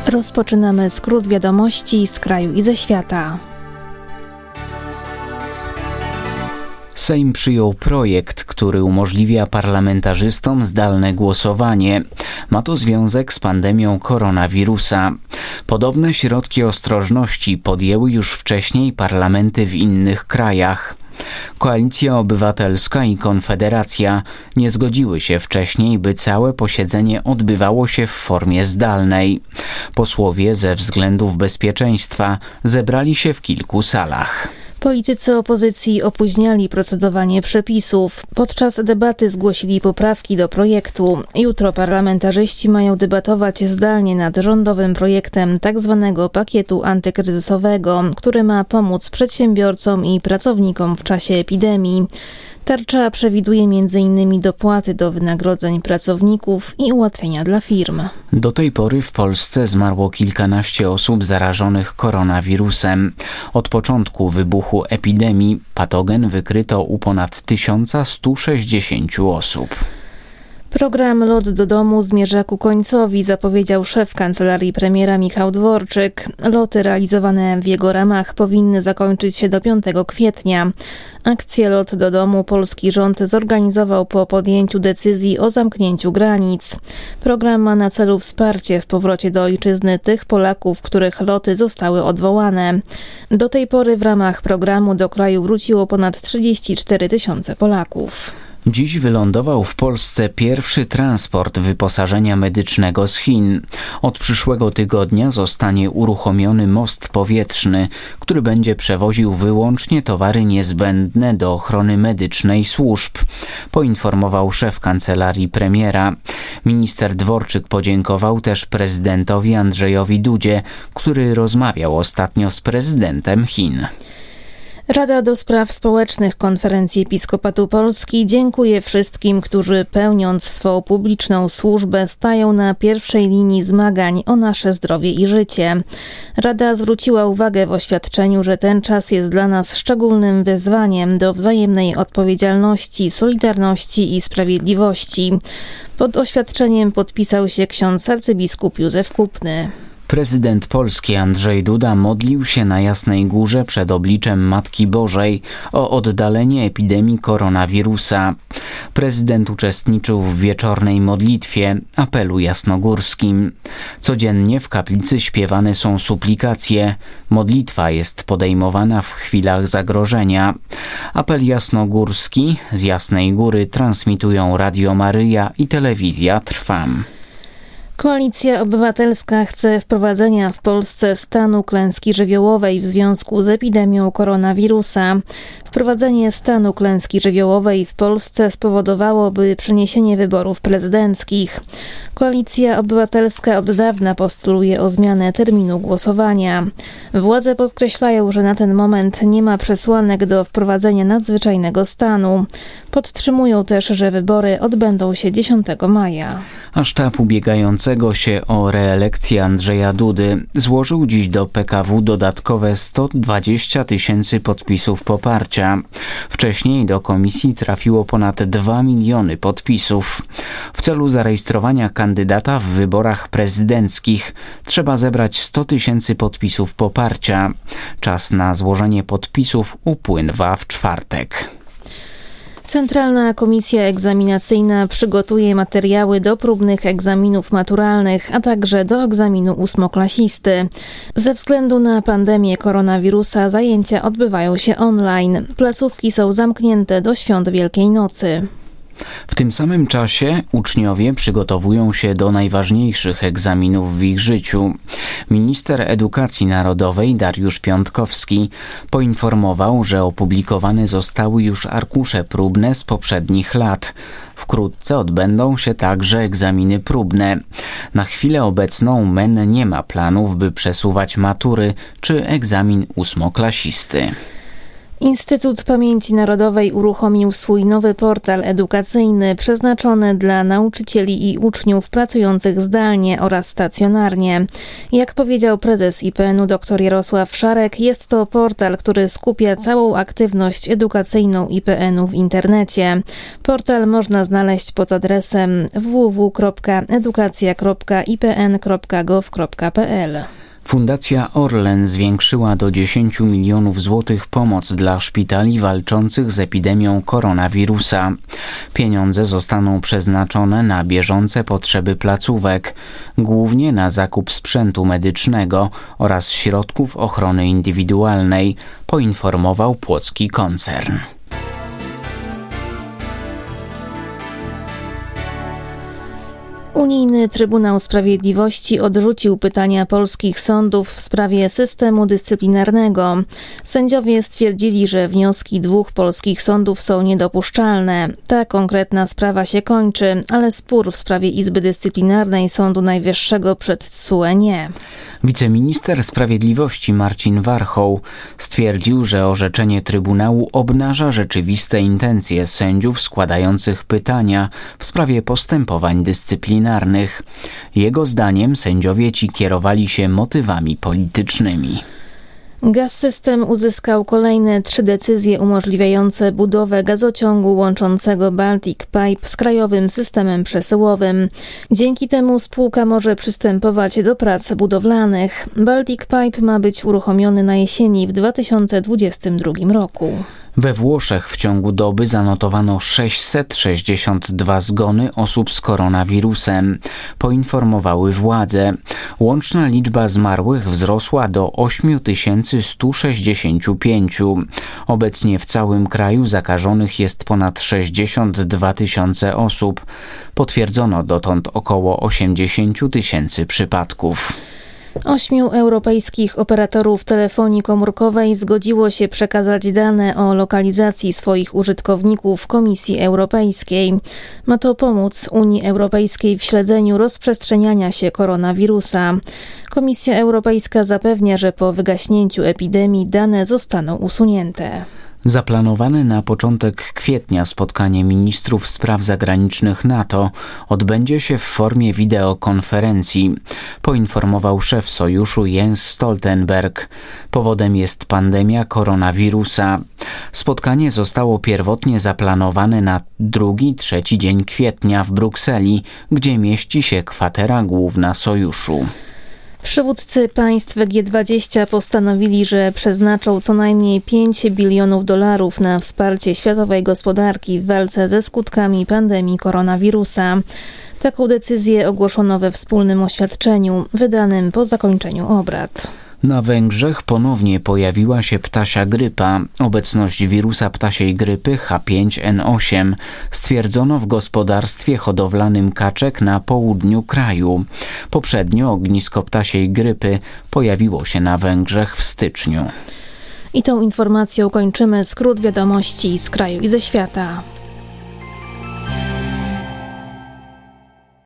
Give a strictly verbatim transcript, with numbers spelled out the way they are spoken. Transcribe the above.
Rozpoczynamy skrót wiadomości z kraju i ze świata. Sejm przyjął projekt, który umożliwia parlamentarzystom zdalne głosowanie. Ma to związek z pandemią koronawirusa. Podobne środki ostrożności podjęły już wcześniej parlamenty w innych krajach. Koalicja Obywatelska i Konfederacja nie zgodziły się wcześniej, by całe posiedzenie odbywało się w formie zdalnej. Posłowie ze względów bezpieczeństwa zebrali się w kilku salach. Politycy opozycji opóźniali procedowanie przepisów. Podczas debaty zgłosili poprawki do projektu. Jutro parlamentarzyści mają debatować zdalnie nad rządowym projektem tzw. pakietu antykryzysowego, który ma pomóc przedsiębiorcom i pracownikom w czasie epidemii. Tarcza przewiduje między innymi dopłaty do wynagrodzeń pracowników i ułatwienia dla firm. Do tej pory w Polsce zmarło kilkanaście osób zarażonych koronawirusem. Od początku wybuchu epidemii patogen wykryto u ponad tysiąc sto sześćdziesiąt osób. Program Lot do domu zmierza ku końcowi, zapowiedział szef kancelarii premiera Michał Dworczyk. Loty realizowane w jego ramach powinny zakończyć się do piątego kwietnia. Akcję Lot do domu polski rząd zorganizował po podjęciu decyzji o zamknięciu granic. Program ma na celu wsparcie w powrocie do ojczyzny tych Polaków, których loty zostały odwołane. Do tej pory w ramach programu do kraju wróciło ponad trzydzieści cztery tysiące Polaków. Dziś wylądował w Polsce pierwszy transport wyposażenia medycznego z Chin. Od przyszłego tygodnia zostanie uruchomiony most powietrzny, który będzie przewoził wyłącznie towary niezbędne do ochrony medycznej służb, poinformował szef kancelarii premiera. Minister Dworczyk podziękował też prezydentowi Andrzejowi Dudzie, który rozmawiał ostatnio z prezydentem Chin. Rada do Spraw Społecznych Konferencji Episkopatu Polski dziękuję wszystkim, którzy pełniąc swą publiczną służbę stają na pierwszej linii zmagań o nasze zdrowie i życie. Rada zwróciła uwagę w oświadczeniu, że ten czas jest dla nas szczególnym wyzwaniem do wzajemnej odpowiedzialności, solidarności i sprawiedliwości. Pod oświadczeniem podpisał się ksiądz arcybiskup Józef Kupny. Prezydent Polski Andrzej Duda modlił się na Jasnej Górze przed obliczem Matki Bożej o oddalenie epidemii koronawirusa. Prezydent uczestniczył w wieczornej modlitwie apelu jasnogórskim. Codziennie w kaplicy śpiewane są suplikacje. Modlitwa jest podejmowana w chwilach zagrożenia. Apel jasnogórski z Jasnej Góry transmitują Radio Maryja i Telewizja Trwam. Koalicja Obywatelska chce wprowadzenia w Polsce stanu klęski żywiołowej w związku z epidemią koronawirusa. Wprowadzenie stanu klęski żywiołowej w Polsce spowodowałoby przeniesienie wyborów prezydenckich. Koalicja Obywatelska od dawna postuluje o zmianę terminu głosowania. Władze podkreślają, że na ten moment nie ma przesłanek do wprowadzenia nadzwyczajnego stanu. Podtrzymują też, że wybory odbędą się dziesiątego maja. A sztab ubiegającego się o reelekcję Andrzeja Dudy złożył dziś do P K W dodatkowe sto dwadzieścia tysięcy podpisów poparcia. Wcześniej do komisji trafiło ponad dwa miliony podpisów. W celu zarejestrowania kandydata w wyborach prezydenckich trzeba zebrać sto tysięcy podpisów poparcia. Czas na złożenie podpisów upływa w czwartek. Centralna Komisja Egzaminacyjna przygotuje materiały do próbnych egzaminów maturalnych, a także do egzaminu ósmoklasisty. Ze względu na pandemię koronawirusa zajęcia odbywają się online. Placówki są zamknięte do świąt Wielkiej Nocy. W tym samym czasie uczniowie przygotowują się do najważniejszych egzaminów w ich życiu. Minister Edukacji Narodowej Dariusz Piontkowski poinformował, że opublikowane zostały już arkusze próbne z poprzednich lat. Wkrótce odbędą się także egzaminy próbne. Na chwilę obecną M E N nie ma planów, by przesuwać matury czy egzamin ósmoklasisty. Instytut Pamięci Narodowej uruchomił swój nowy portal edukacyjny przeznaczony dla nauczycieli i uczniów pracujących zdalnie oraz stacjonarnie. Jak powiedział prezes I P N u dr Jarosław Szarek, jest to portal, który skupia całą aktywność edukacyjną I P N u w internecie. Portal można znaleźć pod adresem w w w kropka edukacja kropka i p n kropka gov kropka p l. Fundacja Orlen zwiększyła do dziesięć milionów złotych pomoc dla szpitali walczących z epidemią koronawirusa. Pieniądze zostaną przeznaczone na bieżące potrzeby placówek, głównie na zakup sprzętu medycznego oraz środków ochrony indywidualnej, poinformował płocki koncern. Unijny Trybunał Sprawiedliwości odrzucił pytania polskich sądów w sprawie systemu dyscyplinarnego. Sędziowie stwierdzili, że wnioski dwóch polskich sądów są niedopuszczalne. Ta konkretna sprawa się kończy, ale spór w sprawie Izby Dyscyplinarnej Sądu Najwyższego przed T S U E nie. Wiceminister Sprawiedliwości Marcin Warchoł stwierdził, że orzeczenie Trybunału obnaża rzeczywiste intencje sędziów składających pytania w sprawie postępowań dyscyplinarnych. Jego zdaniem sędziowie ci kierowali się motywami politycznymi. Gaz-System uzyskał kolejne trzy decyzje umożliwiające budowę gazociągu łączącego Baltic Pipe z krajowym systemem przesyłowym. Dzięki temu spółka może przystępować do prac budowlanych. Baltic Pipe ma być uruchomiony na jesieni w dwa tysiące dwudziestym drugim roku. We Włoszech w ciągu doby zanotowano sześćset sześćdziesiąt dwa zgony osób z koronawirusem, poinformowały władze. Łączna liczba zmarłych wzrosła do osiem tysięcy sto sześćdziesiąt pięć. Obecnie w całym kraju zakażonych jest ponad sześćdziesiąt dwa tysiące osób. Potwierdzono dotąd około osiemdziesiąt tysięcy przypadków. Ośmiu europejskich operatorów telefonii komórkowej zgodziło się przekazać dane o lokalizacji swoich użytkowników Komisji Europejskiej. Ma to pomóc Unii Europejskiej w śledzeniu rozprzestrzeniania się koronawirusa. Komisja Europejska zapewnia, że po wygaśnięciu epidemii dane zostaną usunięte. Zaplanowane na początek kwietnia spotkanie ministrów spraw zagranicznych NATO odbędzie się w formie wideokonferencji, poinformował szef sojuszu Jens Stoltenberg. Powodem jest pandemia koronawirusa. Spotkanie zostało pierwotnie zaplanowane na drugi, trzeci dzień kwietnia w Brukseli, gdzie mieści się kwatera główna sojuszu. Przywódcy państw G dwadzieścia postanowili, że przeznaczą co najmniej pięć bilionów dolarów na wsparcie światowej gospodarki w walce ze skutkami pandemii koronawirusa. Taką decyzję ogłoszono we wspólnym oświadczeniu wydanym po zakończeniu obrad. Na Węgrzech ponownie pojawiła się ptasia grypa. Obecność wirusa ptasiej grypy H pięć N osiem stwierdzono w gospodarstwie hodowlanym kaczek na południu kraju. Poprzednio ognisko ptasiej grypy pojawiło się na Węgrzech w styczniu. I tą informacją kończymy skrót wiadomości z kraju i ze świata.